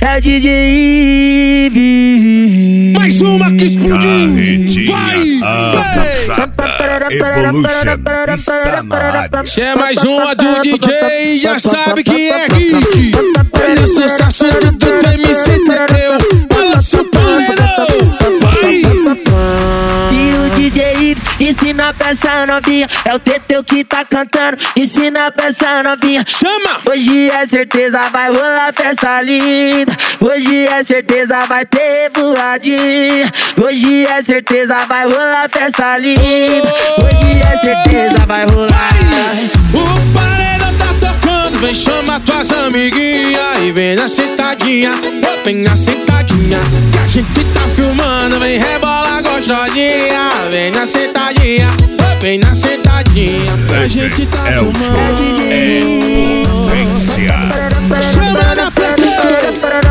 é o DJ Ives. Mais uma que explodiu. Vai! Evolution está na área. Se é mais uma do DJ, já sabe que é hit. Olha o sucesso do MC Teteu. Balança o paredão. Vai! E o DJ Ives ensina pra essa novinha. É o Teteu que tá cantando. Ensina pra essa novinha. Chama! Hoje é certeza vai rolar festa linda. Hoje é certeza vai ter voadinha. Hoje é certeza vai rolar festa linda. Hoje é certeza vai rolar. O paredão tá tocando, vem chamar tuas amiguinhas e vem na sentadinha, vem na sentadinha, que a gente tá filmando, vem rebola gostosinha, vem na sentadinha, vem na sentadinha, que a gente tá filmando. Chama na pressão,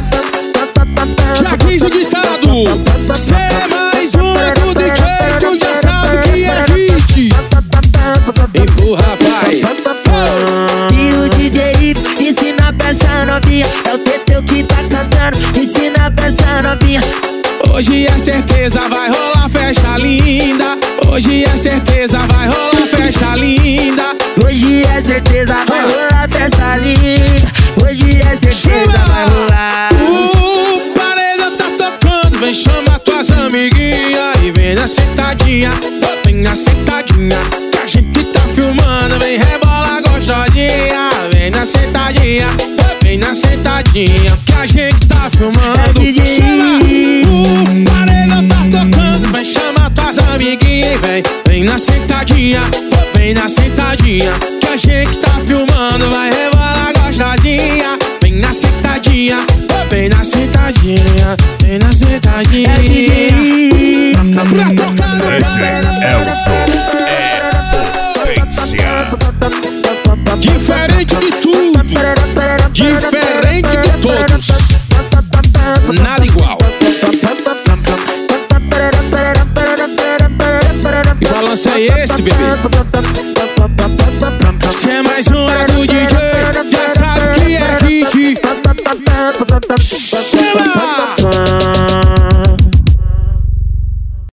já quis o ditado, cê é mais uma do DJ, tu já sabe que é hit. Empurra, vai. E o DJ Ives ensina pra essa novinha. É o Teteu que tá cantando. Ensina pra essa novinha. Hoje é certeza vai rolar festa linda. Hoje é certeza vai rolar festa linda. Hoje é certeza vai rolar festa linda. Hoje é certeza vai rolar. O paredão tá tocando, vem chamar tuas amiguinhas e vem na sentadinha, vem na sentadinha, que a gente tá filmando, vem rebola gostosinha, vem na sentadinha, vem na sentadinha, que a gente tá filmando. Chama! O paredão tá tocando, vem chamar tuas amiguinhas e vem na sentadinha, vem na sentadinha, que a gente tá filmando, vai rebola gostosinha, vem na sentadinha, vem na sentadinha, vem na sentadinha. Pra tocar no paredão. Diferente de tudo, diferente de todos, nada igual. Que balanço é esse, bebê? Se é mais uma do DJ, já sabe que é hit.